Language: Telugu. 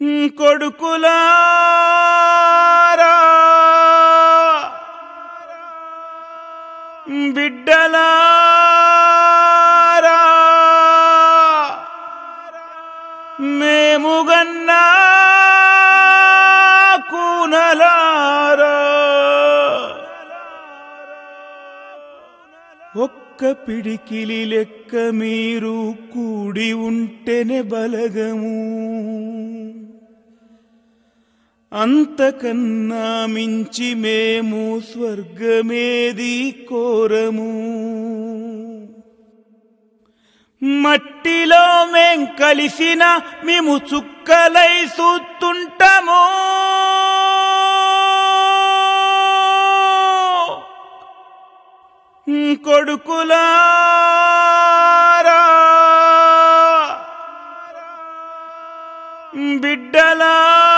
కొడుకులారా బిడ్డలారా మేముగన్నా కూనలారా ఒక్క పిడికిలి లెక్క మీరు కూడి ఉంటేనే బలగము, అంతకన్నా మించి మేము స్వర్గమేది కోరము. మట్టిలో మేం కలిసిన మేము చుక్కలై చూస్తుంటాము. కొడుకులారా బిడ్డలారా